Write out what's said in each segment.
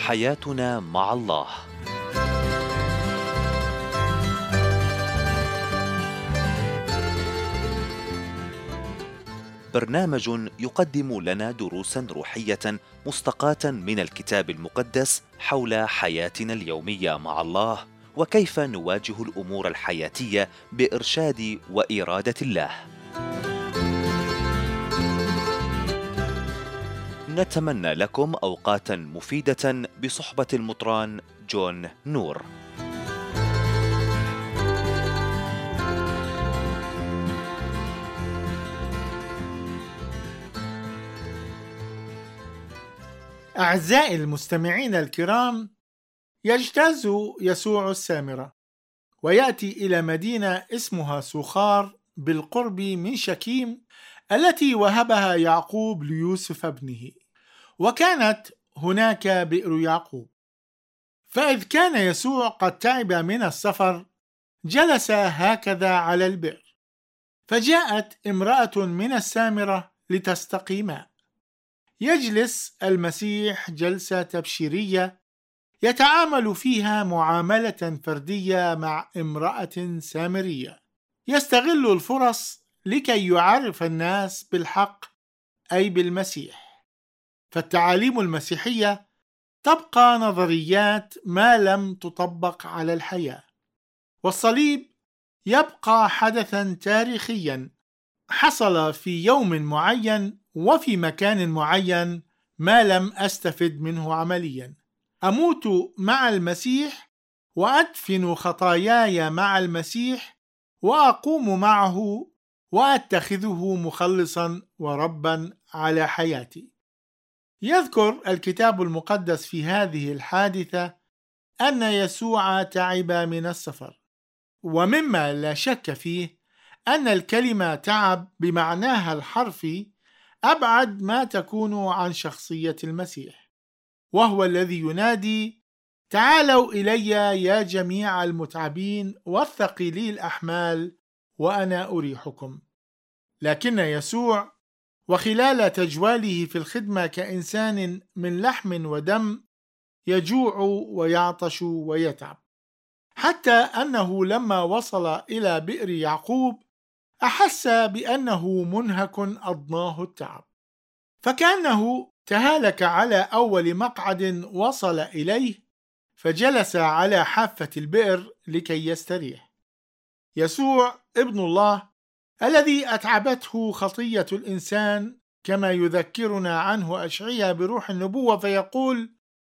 حياتنا مع الله. برنامج يقدم لنا دروسا روحية مستقاة من الكتاب المقدس حول حياتنا اليومية مع الله، وكيف نواجه الأمور الحياتية بإرشاد وإرادة الله. نتمنى لكم أوقاتا مفيدة بصحبة المطران جون نور. أعزائي المستمعين الكرام، يجتاز يسوع السامرة ويأتي إلى مدينة اسمها سوخار بالقرب من شكيم التي وهبها يعقوب ليوسف ابنه، وكانت هناك بئر يعقوب. فإذ كان يسوع قد تعب من السفر جلس هكذا على البئر، فجاءت امرأة من السامرة لتستقي ماء. يجلس المسيح جلسة تبشيرية يتعامل فيها معاملة فردية مع امرأة سامرية، يستغل الفرص لكي يعرف الناس بالحق أي بالمسيح. فالتعاليم المسيحية تبقى نظريات ما لم تطبق على الحياة، والصليب يبقى حدثا تاريخيا حصل في يوم معين وفي مكان معين ما لم أستفد منه عمليا. أموت مع المسيح وأدفن خطاياي مع المسيح وأقوم معه وأتخذه مخلصا وربا على حياتي. يذكر الكتاب المقدس في هذه الحادثة أن يسوع تعب من السفر، ومما لا شك فيه أن الكلمة تعب بمعناها الحرفي أبعد ما تكون عن شخصية المسيح، وهو الذي ينادي: تعالوا إلي يا جميع المتعبين والثقيلي الأحمال وأنا أريحكم. لكن يسوع وخلال تجواله في الخدمة كإنسان من لحم ودم يجوع ويعطش ويتعب، حتى أنه لما وصل إلى بئر يعقوب أحس بأنه منهك أضناه التعب، فكأنه تهالك على أول مقعد وصل إليه فجلس على حافة البئر لكي يستريح. يسوع ابن الله الذي أتعبته خطية الإنسان، كما يذكرنا عنه أشعياء بروح النبوة فيقول: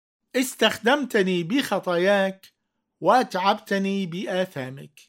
استخدمتني بخطاياك وأتعبتني بآثامك.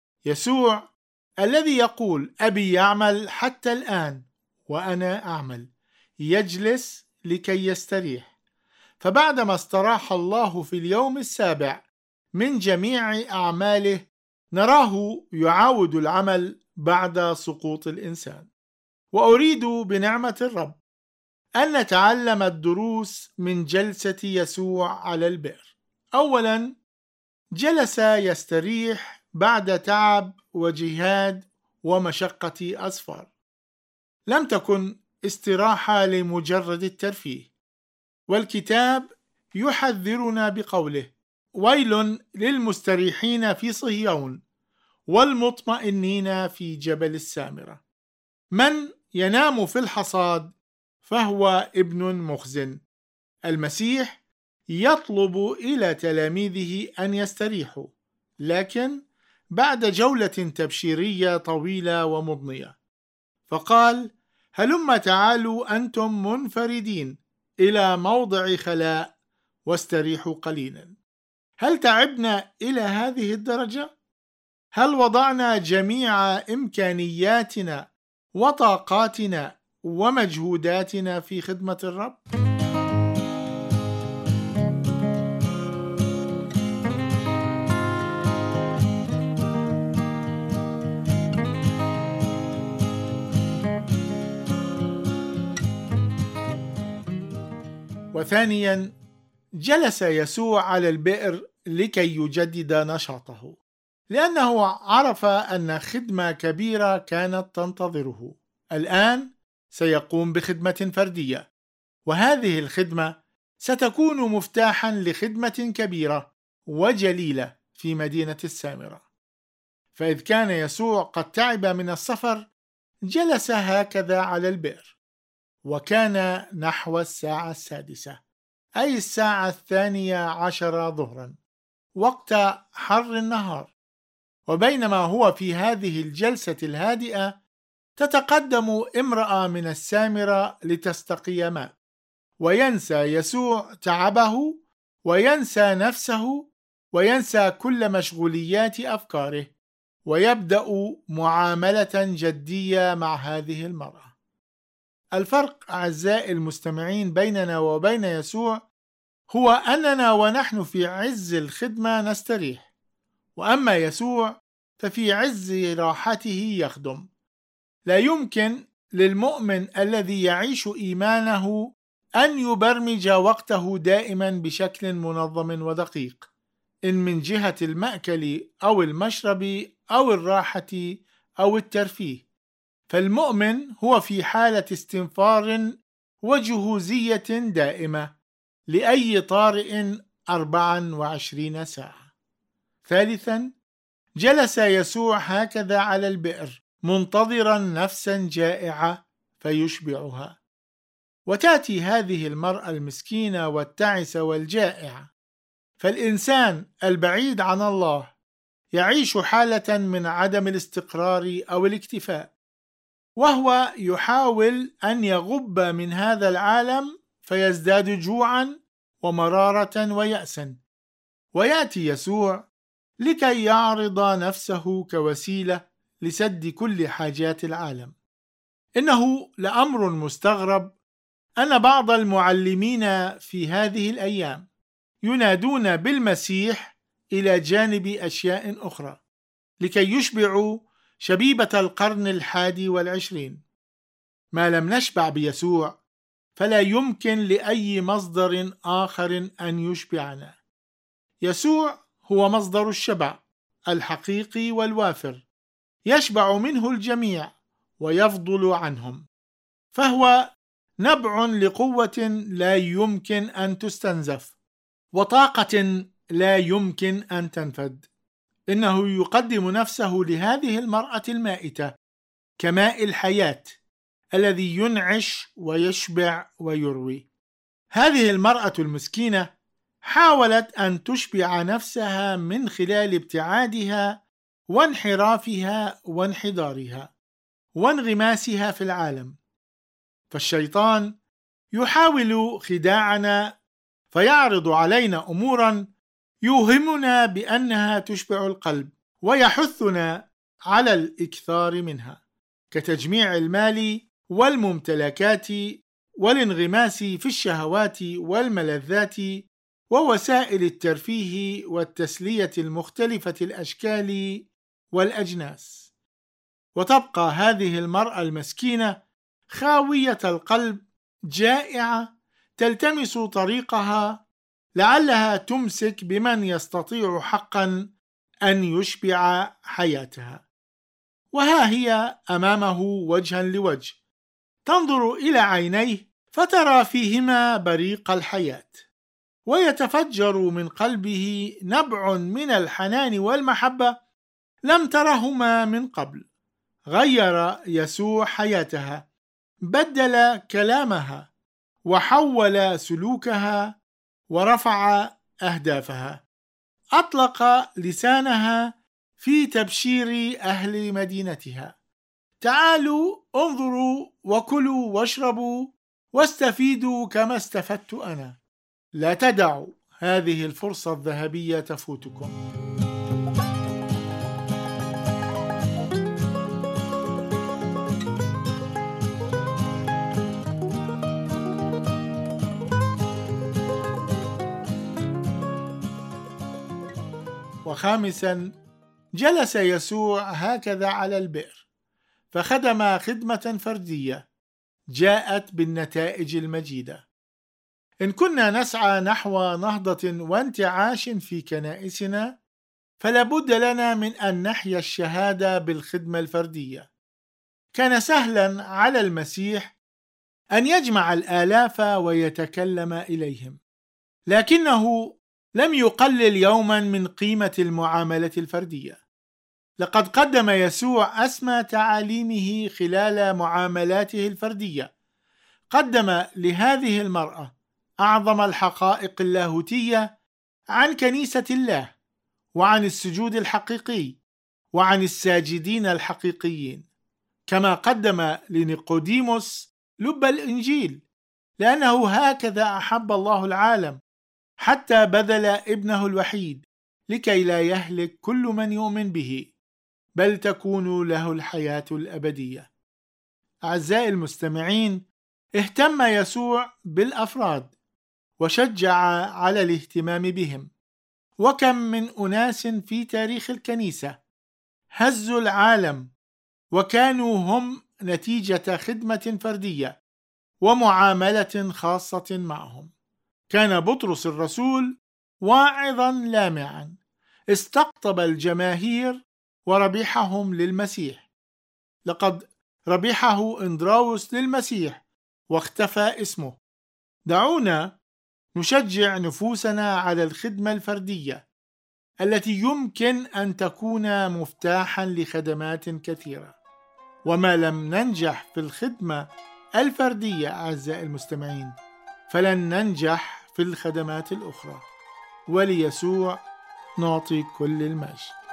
يسوع الذي يقول: أبي يعمل حتى الآن وأنا أعمل، يجلس لكي يستريح. فبعدما استراح الله في اليوم السابع من جميع أعماله نراه يعاود العمل بعد سقوط الإنسان. وأريد بنعمة الرب أن نتعلم الدروس من جلسة يسوع على البئر. أولا، جلس يستريح بعد تعب وجهاد ومشقة أسفار. لم تكن استراحة لمجرد الترفيه، والكتاب يحذرنا بقوله: ويل للمستريحين في صهيون والمطمئنين في جبل السامرة. من ينام في الحصاد فهو ابن مخزن. المسيح يطلب إلى تلاميذه أن يستريحوا، لكن بعد جولة تبشيرية طويلة ومضنية، فقال: هلم تعالوا أنتم منفردين إلى موضع خلاء واستريحوا قليلا. هل تعبنا إلى هذه الدرجة؟ هل وضعنا جميع إمكانياتنا وطاقاتنا ومجهوداتنا في خدمة الرب؟ وثانيا، جلس يسوع على البئر لكي يجدد نشاطه، لأنه عرف أن خدمة كبيرة كانت تنتظره. الآن سيقوم بخدمة فردية، وهذه الخدمة ستكون مفتاحا لخدمة كبيرة وجليلة في مدينة السامرة. فإذ كان يسوع قد تعب من السفر، جلس هكذا على البئر، وكان نحو الساعة 6، أي الساعة 12 ظهرا، وقت حر النهار. وبينما هو في هذه الجلسة الهادئة، تتقدم امرأة من السامرة لتستقي ماء، وينسى يسوع تعبه، وينسى نفسه، وينسى كل مشغوليات أفكاره، ويبدأ معاملة جدية مع هذه المرأة. الفرق أعزائي المستمعين بيننا وبين يسوع هو أننا ونحن في عز الخدمة نستريح، وأما يسوع ففي عز راحته يخدم. لا يمكن للمؤمن الذي يعيش إيمانه أن يبرمج وقته دائما بشكل منظم ودقيق، إن من جهة المأكل أو المشرب أو الراحة أو الترفيه. فالمؤمن هو في حالة استنفار وجهوزية دائمة لأي طارئ 24 ساعة. ثالثا، جلس يسوع هكذا على البئر منتظرا نفسا جائعة فيشبعها. وتأتي هذه المرأة المسكينة والتعسة والجائعة. فالإنسان البعيد عن الله يعيش حالة من عدم الاستقرار أو الاكتفاء، وهو يحاول أن يغب من هذا العالم فيزداد جوعا ومرارة ويأسا. ويأتي يسوع لكي يعرض نفسه كوسيلة لسد كل حاجات العالم. إنه لأمر مستغرب أن بعض المعلمين في هذه الأيام ينادون بالمسيح إلى جانب أشياء أخرى لكي يشبعوا شبيبة القرن 21. ما لم نشبع بيسوع فلا يمكن لأي مصدر آخر أن يشبعنا. يسوع هو مصدر الشبع الحقيقي والوافر، يشبع منه الجميع ويفضل عنهم، فهو نبع لقوة لا يمكن أن تستنزف، وطاقة لا يمكن أن تنفد. إنه يقدم نفسه لهذه المرأة المائتة كماء الحياة الذي ينعش ويشبع ويروي. هذه المرأة المسكينة حاولت أن تشبع نفسها من خلال ابتعادها وانحرافها وانحدارها وانغماسها في العالم. فالشيطان يحاول خداعنا، فيعرض علينا أمورا يوهمنا بأنها تشبع القلب، ويحثنا على الإكثار منها، كتجميع المال والممتلكات والانغماس في الشهوات والملذات ووسائل الترفيه والتسلية المختلفة الأشكال والأجناس. وتبقى هذه المرأة المسكينة خاوية القلب، جائعة، تلتمس طريقها لعلها تمسك بمن يستطيع حقا أن يشبع حياتها. وها هي أمامه وجها لوجه، تنظر إلى عينيه فترى فيهما بريق الحياة، ويتفجر من قلبه نبع من الحنان والمحبة لم ترهما من قبل. غير يسوع حياتها، بدل كلامها، وحول سلوكها، ورفع أهدافها. أطلق لسانها في تبشير أهل مدينتها: تعالوا انظروا وكلوا واشربوا واستفيدوا كما استفدت أنا. لا تدعوا هذه الفرصة الذهبية تفوتكم. وخامسا، جلس يسوع هكذا على البئر فخدم خدمة فردية جاءت بالنتائج المجيدة. إن كنا نسعى نحو نهضة وانتعاش في كنائسنا، فلابد لنا من أن نحيا الشهادة بالخدمة الفردية. كان سهلا على المسيح أن يجمع الآلاف ويتكلم إليهم، لكنه لم يقلل يوما من قيمة المعاملة الفردية. لقد قدم يسوع أسمى تعاليمه خلال معاملاته الفردية. قدم لهذه المرأة أعظم الحقائق اللاهوتية عن كنيسة الله، وعن السجود الحقيقي، وعن الساجدين الحقيقيين، كما قدم لنيقوديموس لب الإنجيل، لأنه هكذا أحب الله العالم حتى بذل ابنه الوحيد لكي لا يهلك كل من يؤمن به، بل تكون له الحياة الأبدية. أعزائي المستمعين، اهتم يسوع بالأفراد وشجع على الاهتمام بهم. وكم من أناس في تاريخ الكنيسة هزوا العالم وكانوا هم نتيجة خدمة فردية ومعاملة خاصة معهم. كان بطرس الرسول واعظا لامعا، استقطب الجماهير وربحهم للمسيح. لقد ربحه إندراوس للمسيح واختفى اسمه. دعونا نشجع نفوسنا على الخدمة الفردية التي يمكن أن تكون مفتاحا لخدمات كثيرة. وما لم ننجح في الخدمة الفردية أعزائي المستمعين، فلن ننجح في الخدمات الأخرى. وليسوع نعطي كل المجد.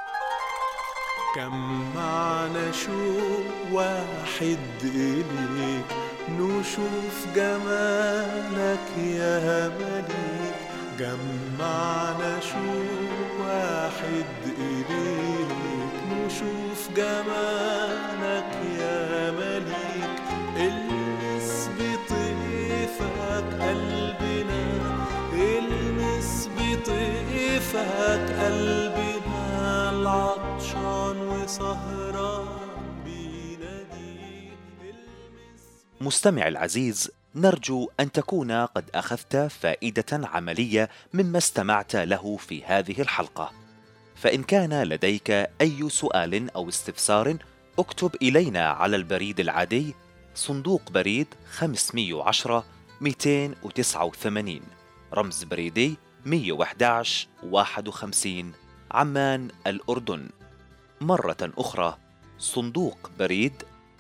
كم معنا شوق واحد إليك، نشوف جمالك يا مليك. جمعنا شوق واحد إليك، نشوف جمالك يا مليك. المس بطيفك قلبنا، المس بطيفك قلبنا، العطشان وسهران بيناديك. مستمع العزيز، نرجو أن تكون قد أخذت فائدة عملية مما استمعت له في هذه الحلقة. فإن كان لديك أي سؤال أو استفسار، اكتب إلينا على البريد العادي صندوق بريد 510 289 رمز بريدي 111 51 عمان الأردن. مرة أخرى صندوق بريد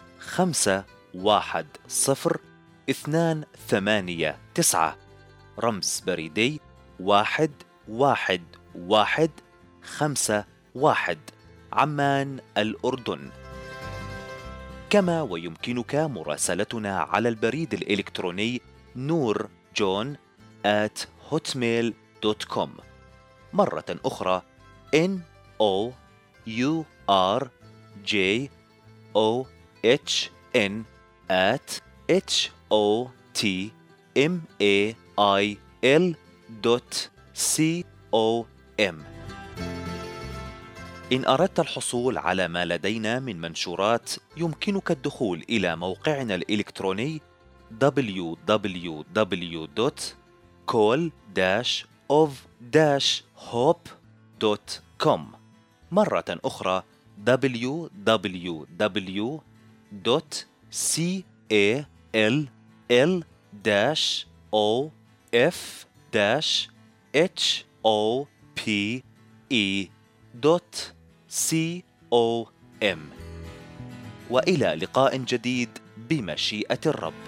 510-289 رمز بريدي 11151 عمان الأردن. كما ويمكنك مراسلتنا على البريد الإلكتروني noorjohn@hotmail.com. مرة أخرى NOORJOHN@hotmail.com. إن أردت الحصول على ما لدينا من منشورات، يمكنك الدخول إلى موقعنا الإلكتروني www.call-of-hope.com. مرة أخرى www.call-of-hope.com. وإلى لقاء جديد بمشيئة الرب.